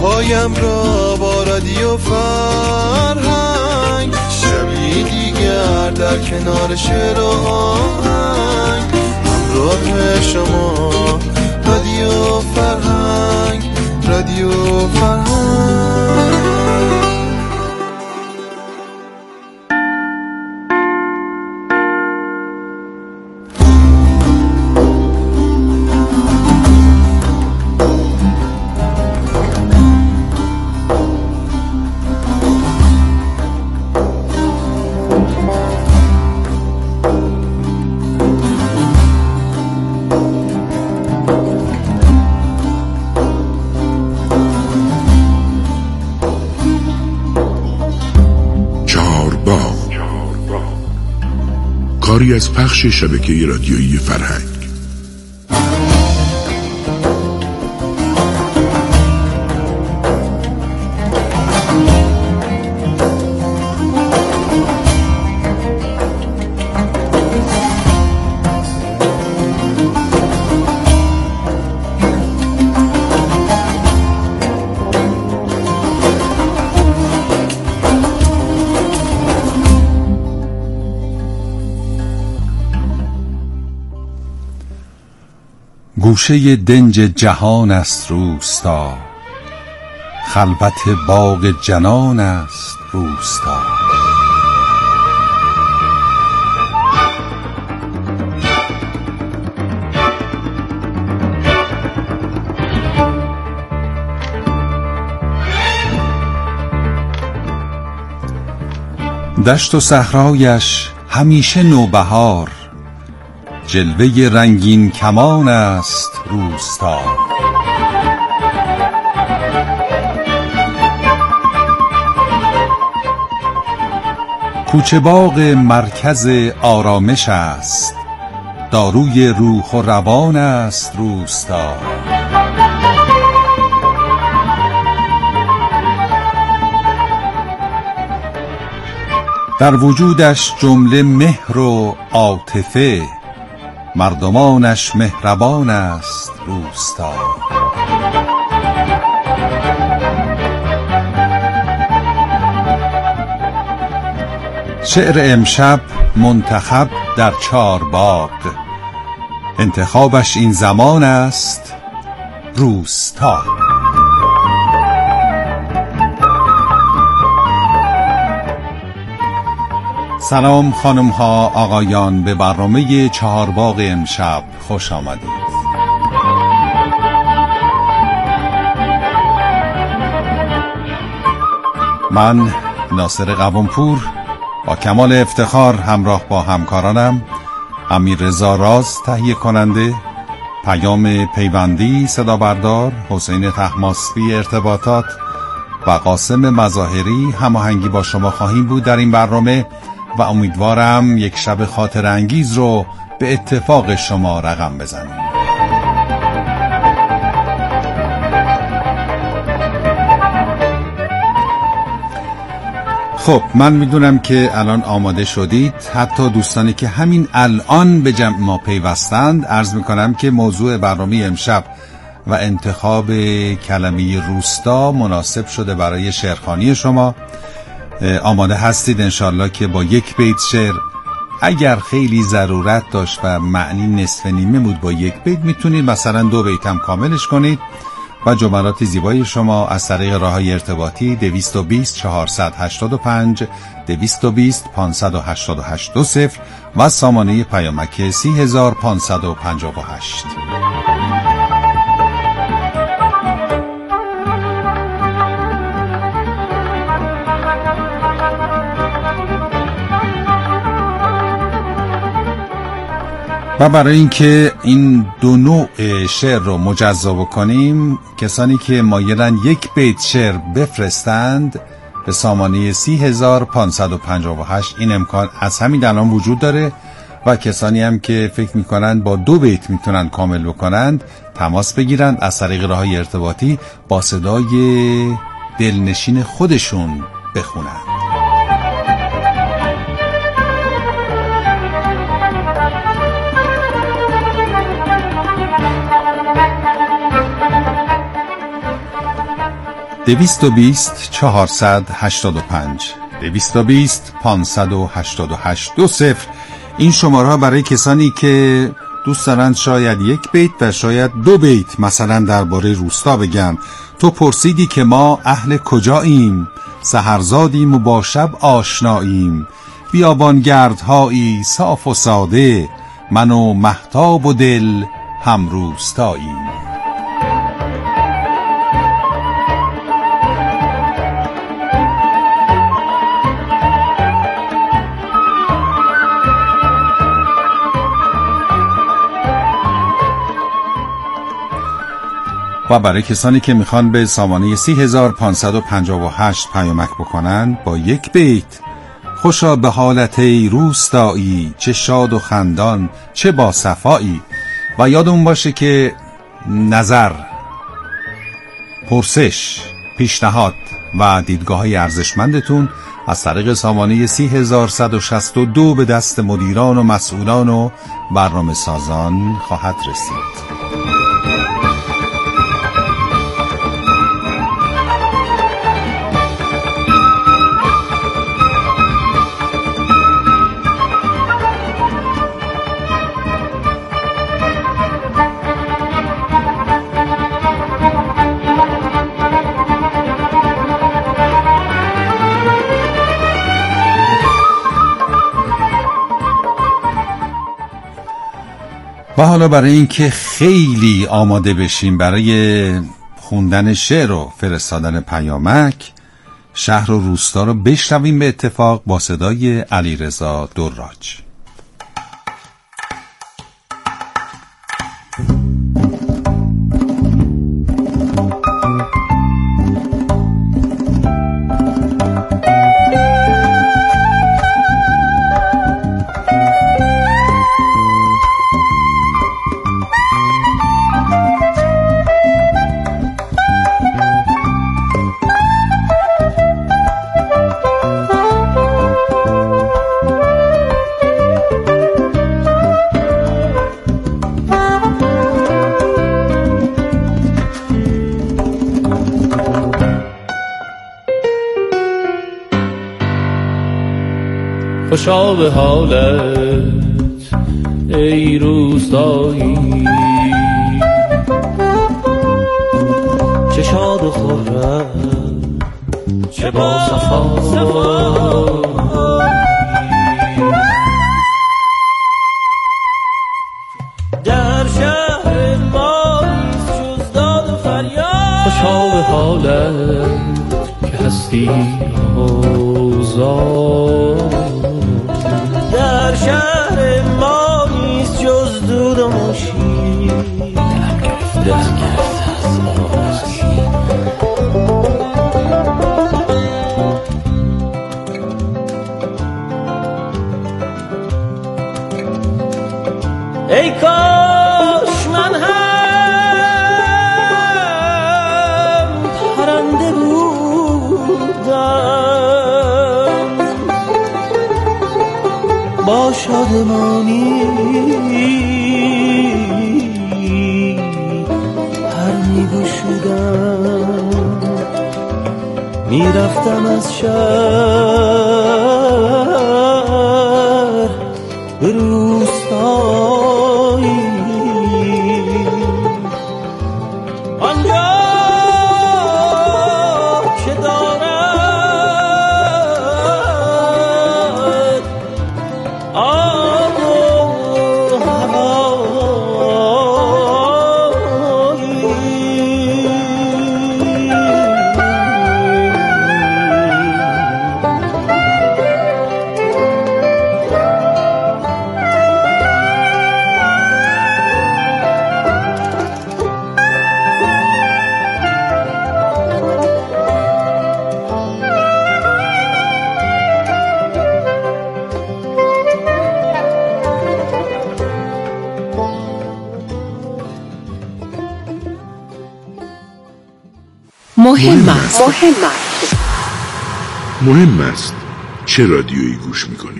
پایم را با رادیو فرهنگ، شبی دیگر در کنار شعر و آهنگ، همراه شما رادیو فرهنگ، رادیو فرهنگ. کاری از پخش شبکه رادیویی فرهنگ. گوشه دنج جهان است روستا، خلوت باغ جنان است روستا. دشت و صحرایش همیشه نوبهار، جلوه رنگین کمان است روستا. کوچه باغ مرکز آرامش است، داروی روح و روان است روستا. در وجودش جمله مهر و عاطفه، مردمانش مهربان است روستا. شعر امشب منتخب در چارباغ، انتخابش این زمان است روستا. سلام خانم ها آقایان، به برنامه چهارباغ امشب خوش آمدید. من ناصر قوامپور با کمال افتخار همراه با همکارانم امیررضا راز تهیه کننده، پیام پیوندی صدا بردار، حسین طهماسبی ارتباطات و قاسم مظاهری هماهنگی با شما خواهیم بود در این برنامه و امیدوارم یک شب خاطر انگیز رو به اتفاق شما رقم بزنیم. خب من میدونم که الان آماده شدید، حتی دوستانی که همین الان به جمع ما پیوستند. عرض میکنم که موضوع برنامه امشب و انتخاب کلمه روستا مناسب شده برای شعرخوانی شما. آماده هستید انشالله که با یک بیت شعر، اگر خیلی ضرورت داشت و معنی نصف نیمه بود با یک بیت، میتونید مثلا 2 بیت هم کاملش کنید و جملات زیبای شما از طریق راههای ارتباطی 220 485 220 588 20 و سامانه پیامک 30558. و برای اینکه این دو نوع شعر رو مجزا بکنیم، کسانی که مایلن یک بیت شعر بفرستند به سامانه 30558 این امکان از همین الان وجود داره و کسانی هم که فکر میکنند با 2 بیت میتونن کامل بکنند تماس بگیرند از طریق راههای ارتباطی با صدای دلنشین خودشون بخونند. 220 485 220 588 20. این شماره ها برای کسانی که دوست دارند شاید یک بیت و شاید دو بیت مثلا درباره روستا بگن. تو پرسیدی که ما اهل کجاییم، سحرزادیم و با شب آشناییم، بیابانگردهایی صاف و ساده، من و مهتاب و دل هم روستاییم. و برای کسانی که میخوان به سامانه 3558 پیامک بکنن با یک بیت: خوشا به حالت روستایی، چه شاد و خندان چه با صفایی. و یادمون باشه که نظر، پرسش، پیشنهاد و دیدگاه های ارزشمندتون از طریق سامانه 3162 به دست مدیران و مسئولان و برنامه سازان خواهد رسید. و حالا برای اینکه خیلی آماده بشیم برای خوندن شعر و فرستادن پیامک، شهر و روستا رو بشنویم به اتفاق با صدای علیرضا دراج. خوشا به حالت ای روستایی، چه شاد و خرم چه با صفایی. در شهر ما نیست جز داد و فریاد. خوشا به حالت که هستی آزاد، در شهر ما نیست جز دود و موشی. دلم گرفته از آوازی. ای کاش من هم پرنده بودم، با شادمانی پر می‌گشودم، میرفتم از شهر به روستایی. آنجا که دارد آب و هوایی. مهم است چه رادیویی گوش میکنید.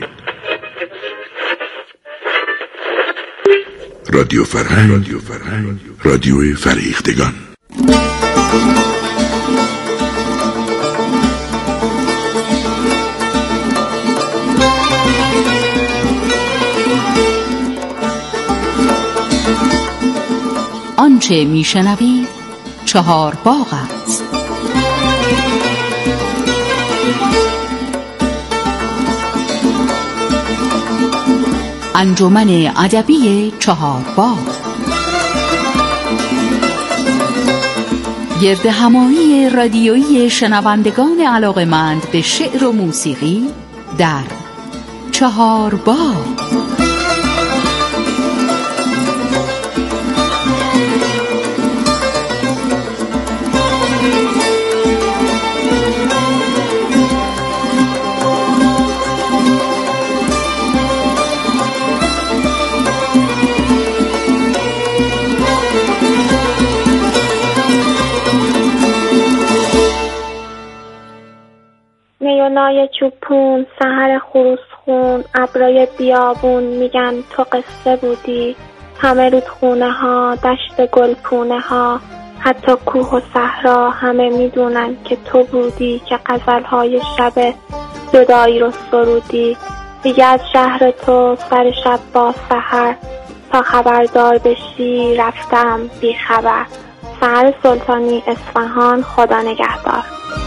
رادیو فرهنگ، رادیو فریختگان. آنچه میشنوید 4 باغ است. انجمن ادبی 4 باغ گرد همایی رادیویی شنوندگان علاقه‌مند به شعر و موسیقی در 4 باغ. نیونای چوبون، سحر خروس خون، ابرای بیابون میگن تو قصه بودی. همه رودخونه ها، دشت گلپونه ها، حتی کوه و صحرا همه میدونن که تو بودی که غزلهای شب جدایی رو سرودی. دیگه از شهر تو سر شب با سحر تا خبردار بشی رفتم بی خبر. سحر سلطانی، اصفهان. خدا نگهدار.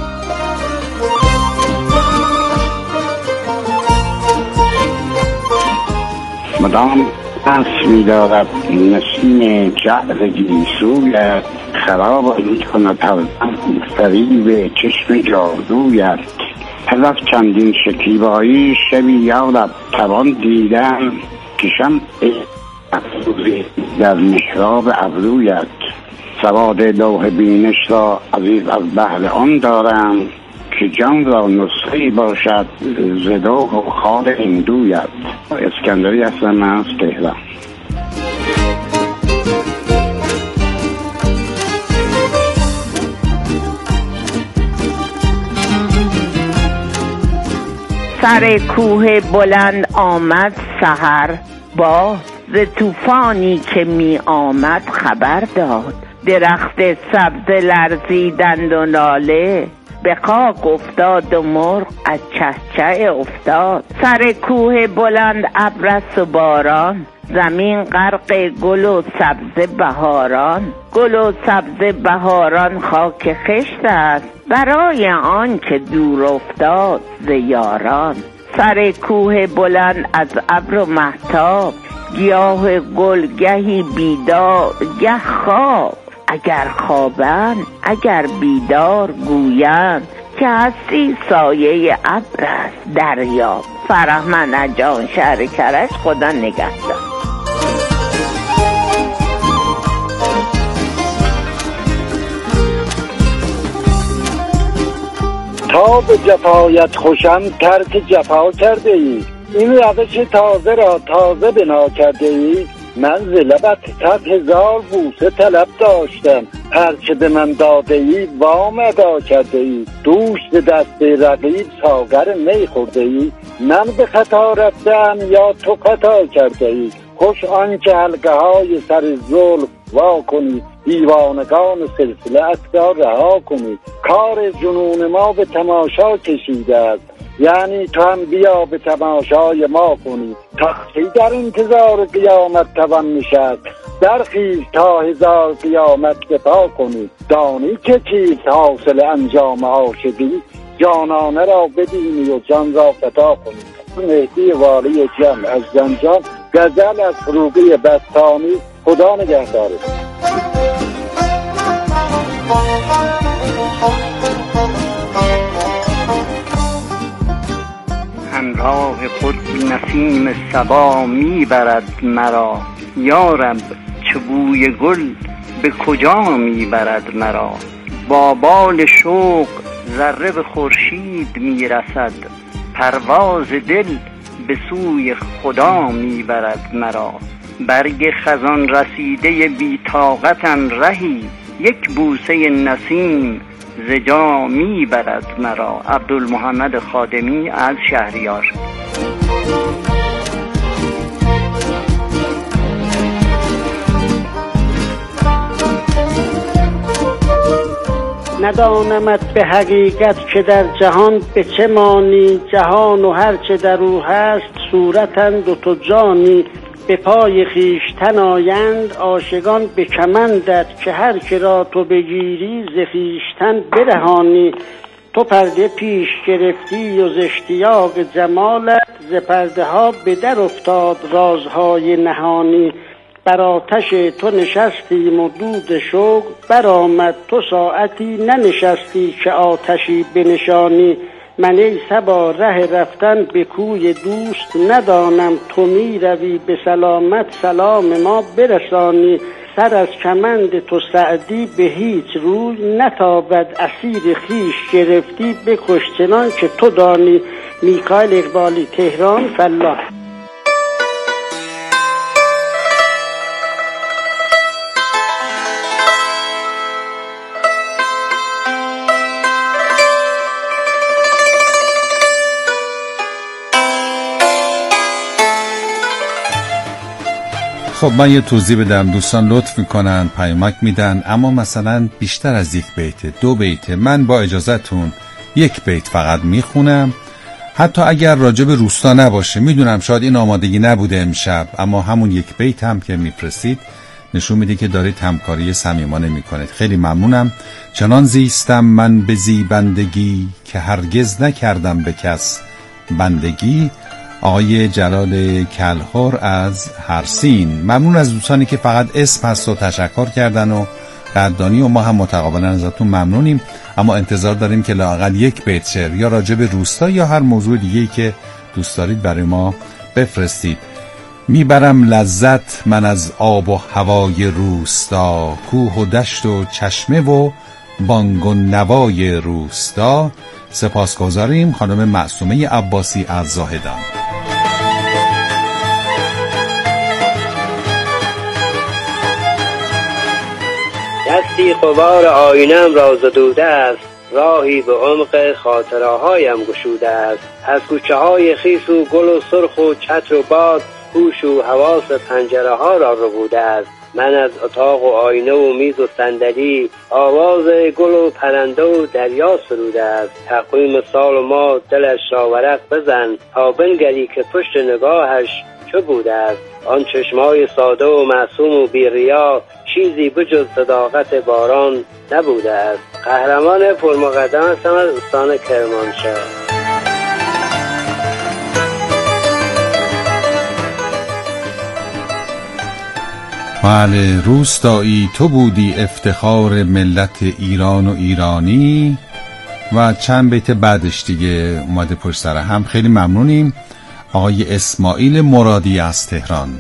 مدام پس می‌دارد نسیم جعد گیسویت، خراب می‌کند هر دم فریب چشم جادویت. پس از چندین شکیبایی شبی یارب توان دیدن، که شمع افروزی در محراب ابرویت. سواد لوح بینش را عزیز از بهر آن دارم، که جان را نسخه‌ای باشد ز لوح و خال هندویت. اسکندری هستم من از تهران. سر کوه بلند آمد سحر، باز ز طوفانی که می آمد خبر داد. درخت سبز لرزیدند و لاله، به خاک افتاد و مرغ از چهچه افتاد. سر کوه بلند ابر است و باران، زمین غرق گل و سبز بهاران. گل و سبز بهاران خاک خشت است، برای آن که دور افتاد ز یاران. سر کوه بلند از ابر و مهتاب، گیاه گل گهی بیدار گه خواب. اگر خوابند اگر بیدار گویند، که هستی سایه ابر است دریا. فرهمند جان شهر کرج. خدا نگهدار. تا به جفایت خوشم ترک جفا کرده ای، این روش تازه را تازه بنا کرده ای. من ز لبت 100,000 بوسه طلب داشتم، هرچه به من داده ای وام ادا کرده ای. دوش ز دست رقیب ساغر می خورده ای، من به خطا رفتم یا تو خطا کرده ای. خوش آن که حلقه های سر زلف وا کنی، دیوانگان سلسله ات را رها کنی. کار جنون ما به تماشا کشیده است، یعنی تو هم بیا به تماشای ما کنی. تا کی در انتظار قیامت توان نشست، درخیز تا 1000 قیامت دفاع کنی. دانی که چیست حاصل انجام عاشقی، جانانه را ببینی و جان را فدا کنی. مهدی والی جمع از زنجان. غزل از فروغی بستانی. خدا نگهدار. همراه خود نسیم صبا میبرد مرا، یارب چه بوی گل به کجا میبرد مرا. با بال شوق ذره به خورشید میرسد، پرواز دل به سوی خدا میبرد مرا. برگ خزان رسیده بی طاقتم رهی، یک بوسه نسیم ز جا میبرد مرا. عبدالمحمد خادمی از شهریار. ندانمت به حقیقت که در جهان به چه مانی، جهان و هر چه در او هست صورتند و تو جانی. به پای خیشتن آیند عاشقان به کمندت، که هر که را تو بگیری ز خیشتن برهانی. تو پرده پیش گرفتی و ز اشتیاق جمالت، ز پرده ها به در افتاد رازهای نهانی. بر آتش تو نشستیم و دود شوق برآمد، تو ساعتی ننشستی که آتشی بنشانی. من ای صبا ره رفتن به کوی دوست ندانم، تو می روی به سلامت سلام ما برسانی. سر از کمند تو سعدی به هیچ روی نتابد، اسیر خیش گرفتی بکش چنان که تو دانی. میکائیل اقبالی، تهران، فلاح. خب من یه توضیح بدم. دوستان لطف میکنن پیامک میدن، اما مثلا بیشتر از یک بیت، 2 بیت، من با اجازهتون 1 بیت فقط میخونم، حتی اگر راجب روستا نباشه. میدونم شاید این آمادگی نبوده امشب، اما همون 1 بیت هم که میفرستید نشون میده که دارید همکاری صمیمانه میکنید. خیلی ممنونم. چنان زیستم من به زیبندگی، که هرگز نکردم به کس بندگی. آقای جلال کلهر از هرسین. ممنون از دوستانی که فقط اسم هست و تشکر کردن و قدردانی، و ما هم متقابلا ازتون ممنونیم، اما انتظار داریم که لااقل 1 بیت شعر یا راجع به روستا یا هر موضوع دیگه‌ای که دوست دارید برای ما بفرستید. میبرم لذت من از آب و هوای روستا، کوه و دشت و چشمه و بانگ و نوای روستا. سپاسگزاریم. خانم معصومه عباسی از زاهدان. دستی غبار آینم را زدوده است، راهی به عمق خاطرهایم گشوده است. از کوچه های خیس و گل و سرخ و چتر و باد، هوش و حواس پنجره ها را ربوده است. من از اتاق و آینه و میز و صندلی، آواز گل و پرنده و دریا سروده است. تقویم سال و ماه دلش را ورق بزن، تا بنگری که پشت نگاهش چه بوده است. آن چشمای ساده و معصوم و بی‌ریا، چیزی بجز صداقت باران نبوده است. قهرمان پرمقدم هستم از استان کرمانشاه. بله، روستایی تو بودی افتخار ملت ایران و ایرانی. و چند بیت بعدش دیگه اومده پشت سر هم. خیلی ممنونیم. آقای اسماعیل مرادی از تهران.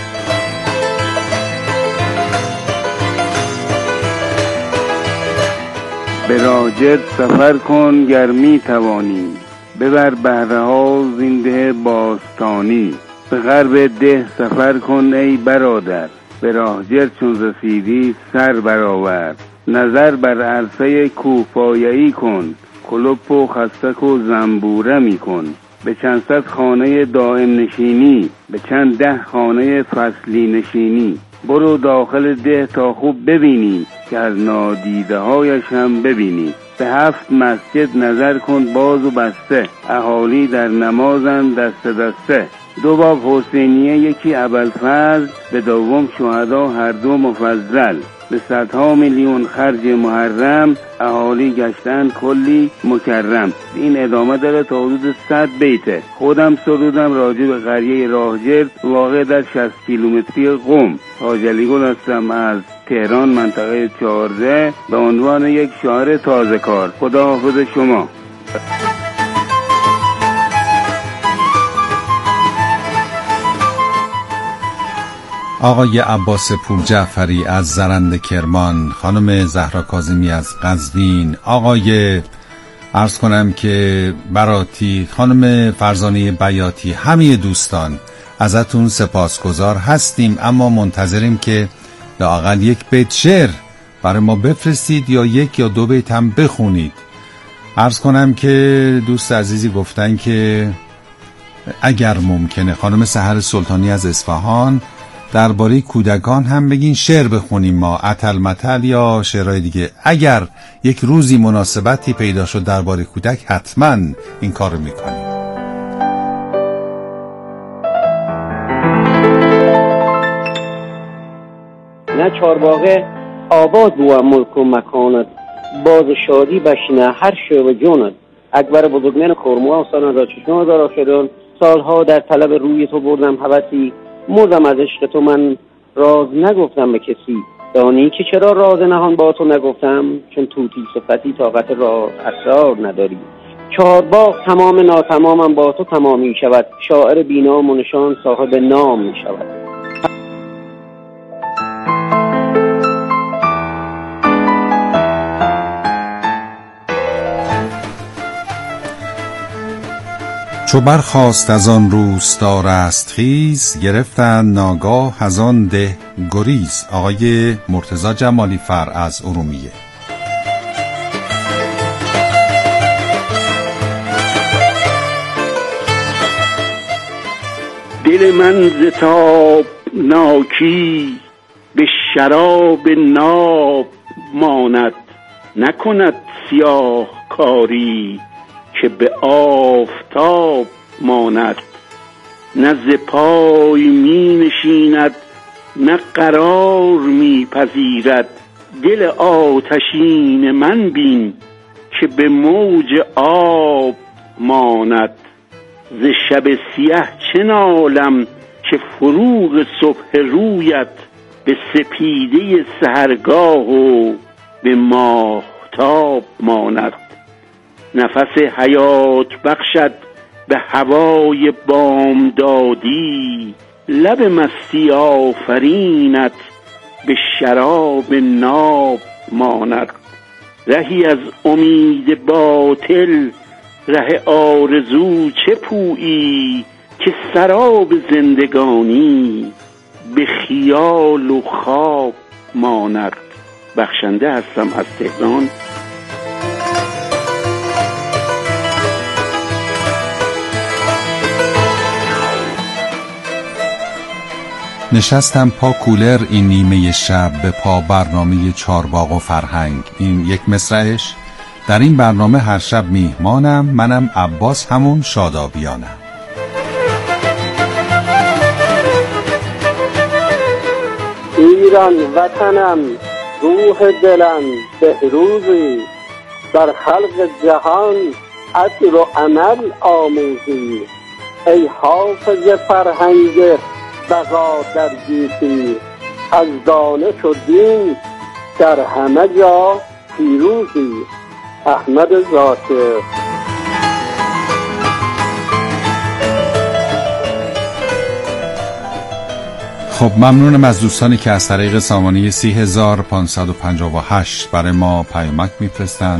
به راجد سفر کن گر می توانی، ببر بهره ها زنده باستانی. به غرب ده سفر کن ای برادر، به راجد چون رسیدی سر برآور. نظر بر عرصه کوهپایه‌ای کن، کلوپ و خستک و زنبوره می کن. به چند صد خانه دائم نشینی، به چند 10 خانه فصلی نشینی. برو داخل ده تا خوب ببینی، که از نادیده هایش هم ببینی. به 7 مسجد نظر کن باز و بسته، اهالی در نمازن دست دسته. 2 باب حسینیه، یکی ابوالفضل، به دوم شهدا هر 2 مفضل. به 100 میلیون خرج محرم، اهالی گشتن کلی مکرم. این ادامه داره تا حدود 100 بیته. خودم سرودم راجع به قریه راهجرد واقع در 60 کیلومتری قم. حاج علی گل هستم از تهران منطقه 14 به عنوان یک شاعر تازه کار. خداحافظ شما. آقای عباس پور جعفری از زرند کرمان، خانم زهرا کاظمی از قزوین، آقای عرض کنم که براتی، خانم فرزانه بیاتی، همه دوستان ازتون سپاسگزار هستیم، اما منتظریم که لااقل 1 بیت شعر برای ما بفرستید یا 1 یا 2 بیت هم بخونید. عرض کنم که دوست عزیزی گفتن که اگر ممکنه، خانم سحر سلطانی از اصفهان، درباره کودکان هم بگین شعر بخونیم ما، اتل متل یا شعرهای دیگه. اگر یک روزی مناسبتی پیدا شد درباره کودک، حتما این کار رو میکنیم. نه چارباغه آباد بود ملک و مکانت، باز شادی بشینه هر شب جونت. اکبر بزرگمن خرمو آستان را چشم دارا شدن، سالها در طلب روی تو بردم حوثی، مردم از عشق تو من راز نگفتم به کسی. دانی که چرا راز نهان با تو نگفتم؟ چون توتی صفتی طاقت را اسرار نداری. چارباغ تمام ناتمامم با تو تمام می شود، شاعر بینام و نشان صاحب نام می شود. چو برخاست از آن روستا رستخیز، گرفتند ناگاه از آن ده گریز. آقای مرتضی جمالی فر از ارومیه. دل من ز تابناکی به شراب ناب ماند، نکند سیاه کاری که به آفتاب ماند. نه ز پای می نشیند نه قرار می پذیرد، دل آتشین من بین که به موج آب ماند. ز شب سیه چه نالم که فروغ صبح رویت به سپیده سحرگاه و به ماهتاب ماند. نفس حیات بخشد به هوای بامدادی، لب مستی آفرینت به شراب ناب ماند. رهی از امید باطل ره آرزو چه پویی، که سراب زندگانی به خیال و خواب ماند. بخشنده هستم از تهران. نشستم پا کولر این نیمه شب، به پا برنامه چارباغ و فرهنگ. این یک مصرعش. در این برنامه هر شب میهمانم، منم عباس همون شادابیانم. ایران وطنم، روح دلم، بهروزی، در خلق جهان عدل و عمل آموزی. ای حافظ فرهنگ بقا در گیتی، از دانش و دین در همه جا پیروزی. احمد ذاکر. خب ممنونم از دوستانی که از طریق سامانه 30558 برای ما پیامک میفرستند.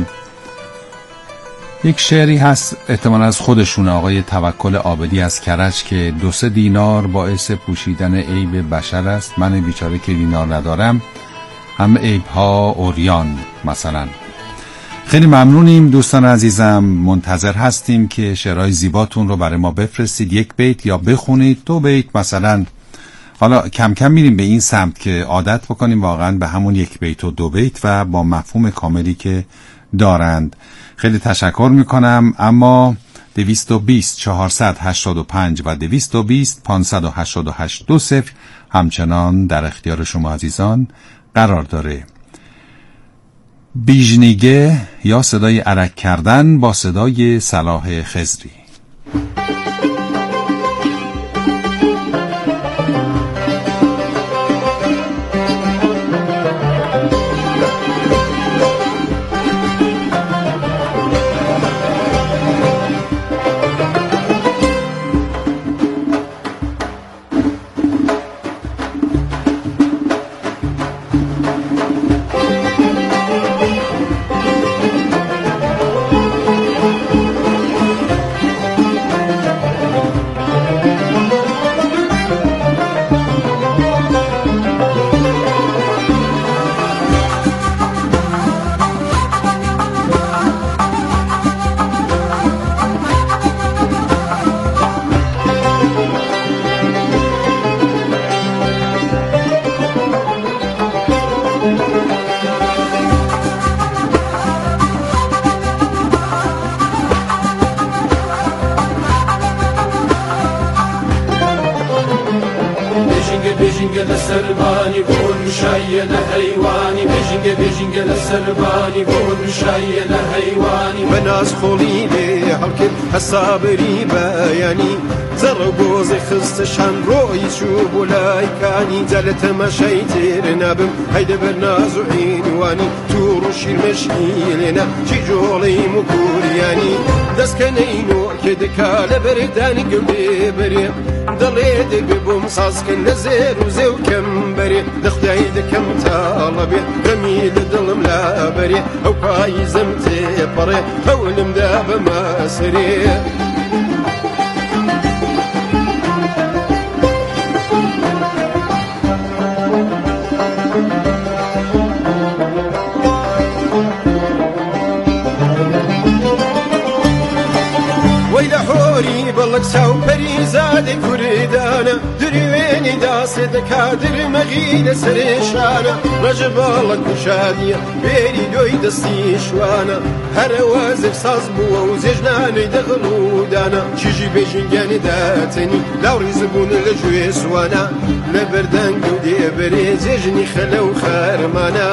یک شعری هست احتمالا از خودشون، آقای توکل عابدی از کرج، که 2-3 دینار باعث پوشیدن عیب بشر است، من بیچاره که دینار ندارم همه عیب ها اوریان مثلا. خیلی ممنونیم دوستان عزیزم، منتظر هستیم که شعرهای زیباتون رو برای ما بفرستید. 1 بیت یا بخونید 2 بیت مثلا. حالا کم کم میریم به این سمت که عادت بکنیم واقعا به همون 1 بیت و 2 بیت و با مفهوم کاملی که دارند. خیلی تشکر میکنم. اما 220 485 و 220 588 20 همچنان در اختیار شما عزیزان قرار داره. بیژنیگه یا صدای عرق کردن با صدای صلاح خضری. بجنگ لسربانی بون شاین حیوانی بجنگ لسربانی بون شاین حیوانی بناز خۆڵی لێ هەڵکرد هەسابری بەیانی زەڕە گۆزی خستە شان ڕۆی چوو بۆ لایکانی جا لە تەماشای تێر نابم هەیدە بەرناز و عینوانی تووڕ و شیرمەشکی لێنە چی جۆڵەی مکوریانی دەستکەنەینۆ کێ دەکا لە بەردانی گەورێ بەرێ دەڵێ دەبێ بۆم سازکەن لە زێر و زێ و کەمبەرێ دەخدای دەکەم تاڵە بێ غەمی لە دڵم لا بەرێ ئەو پاییزەم تێپەڕێ هەولمدا بەمە سەرێ بەڵک چاو پەریزادی کوردانە دروێنی داسێ دەکا درمەغی لە سەرێشانە ڕەژە بەڵک شادیە بێری دۆی دەستی شوانە هەرەوە زێرساز بووە و زێژنانەی دەغڵودانە چیژی بێژینگیانی داتەنی لاوڕی زبوون لە گوێ سوانە لە بەردەنگ و دێبەرێ جێژنی خەلە و خەرمانە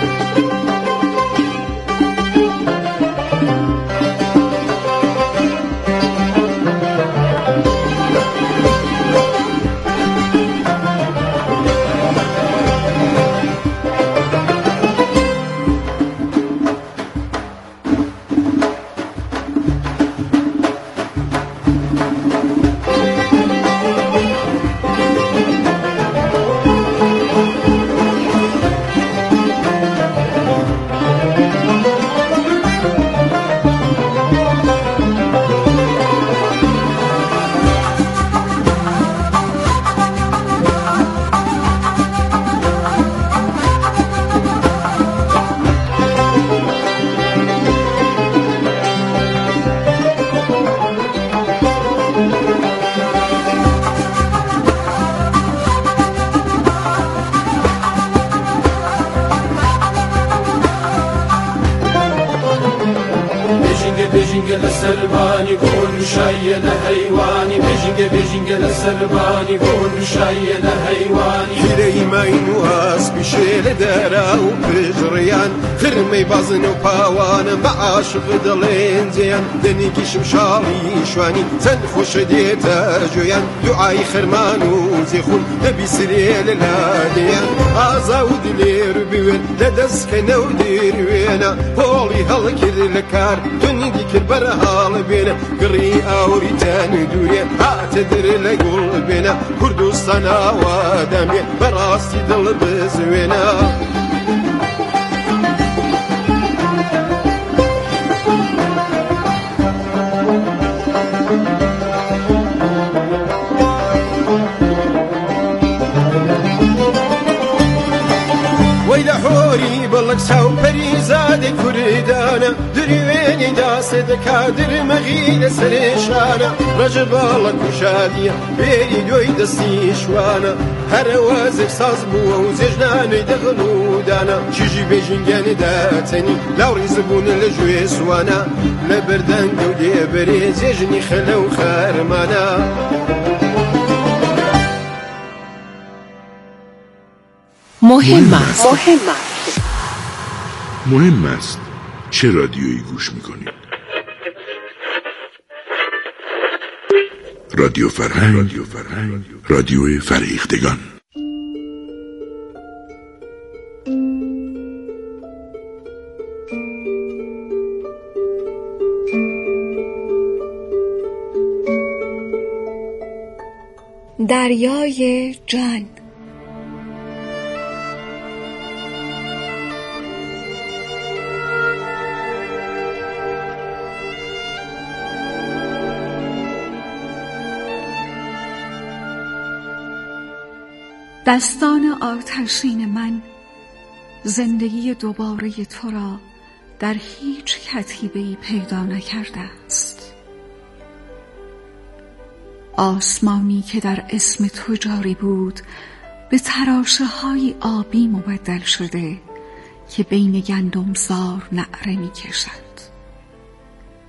بجنگ لسربانی گون شاین حیوانی بجنگ لسربانی گون شاین حیوانی هیرەی ماین و ئاسپی شێلە دەرا و پژڕیان خرمەی بازن و پاوانە بە عاشق دەڵێن جێیان دەنێکی شمشاڵی شوانی چەند خۆشە دێتە جۆیان دوعای خەرمان و جێخون دەبیسرێ لە لادێیان ئازا و دلێر بوێن لە دەستکەنە و دێروێنە پۆڵی هەڵکرد لە کار تونیدی کرد بەرە هاڵ بێنە گڕی ئاوری تەن دوورێ هاتە در لە گوڵ بێنە کوردستان ئاوادەمێ بەڕاستی دڵ بزوێنە وەی لە هۆری بەڵک چاو پەریزادی کوردانە دروێنی داسێ دەکا درمەغی لە سەرێشانە ڕەژە بەڵک و شادیە بێری دۆی دەستی شوانە هەرەوە زێرساز بووە و زێژنانەی دەغڵودانە چیژی بێژینگیانی داتەنی لاوڕی زبوون لە گوێ سوانە لە بەردەنگ و دێبەرێ جێژنی خەلە و خەرمانە مهم است چه رادیویی گوش میکنید. رادیو فرهنگ، رادیو فرهیختگان. دریای جان. دستان آتشین من زندگی دوباره تو را در هیچ کتیبه‌ای پیدا نکرده است. آسمانی که در اسم تو جاری بود به تراشه های آبی مبدل شده که بین گندمزار نعره می کشد.